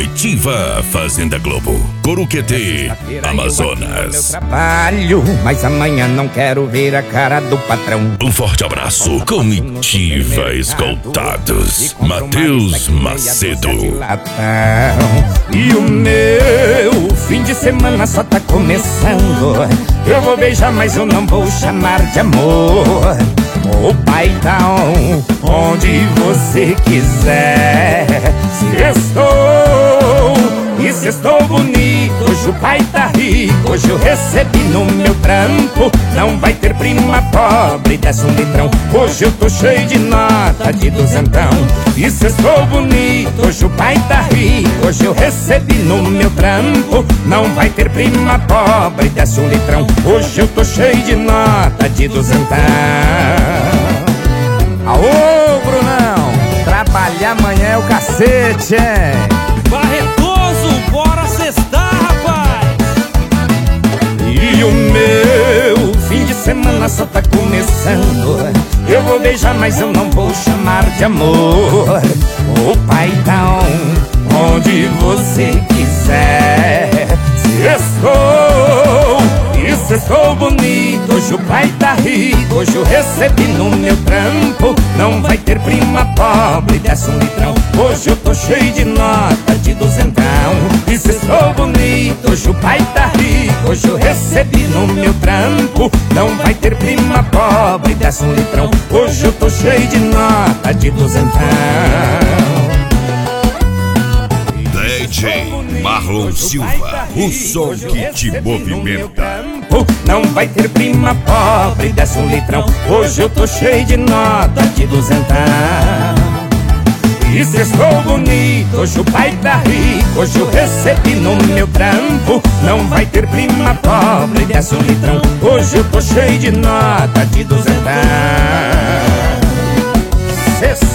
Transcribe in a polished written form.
Comitiva Fazenda Globo, Coruquetê, Amazonas. Meu trabalho, mas amanhã não quero ver a cara do patrão. Um forte abraço, Comitiva Escoltados, Matheus Macedo. E o meu fim de semana só tá começando. Eu vou beijar, mas eu não vou chamar de amor. O paizão, onde você quiser. Se estou bonito, hoje o pai tá rico. Hoje eu recebi no meu trampo. Não vai ter prima pobre, desce um litrão. Hoje eu tô cheio de nota de duzentão. E se estou bonito, hoje o pai tá rico. Hoje eu recebi no meu trampo. Não vai ter prima pobre, desce um litrão. Hoje eu tô cheio de nota de duzentão. Aô, Brunão, trabalhar amanhã é o cacete, hein? Barretoso, bora cestar, rapaz! E o meu fim de semana só tá começando. Eu vou beijar, mas eu não vou chamar de amor. O paizão, onde você quiser. Se estou bonito, hoje o pai tá rico. Hoje eu recebi no meu trampo. Não vai ter prima pobre, desce um litrão. Hoje eu tô cheio de nota de duzentão. E se estou bonito, hoje o pai tá rico. Hoje eu recebi no meu trampo. Não vai ter prima pobre, desce um litrão. Hoje eu tô cheio de nota de duzentão. DJ Marlon Silva, o som que te movimenta. Não vai ter prima pobre, desce um litrão. Hoje eu tô cheio de nota de duzentão. E se estou bonito, hoje o pai tá rico. Hoje eu recebi no meu trampo. Não vai ter prima pobre, desce um litrão. Hoje eu tô cheio de nota de duzentão.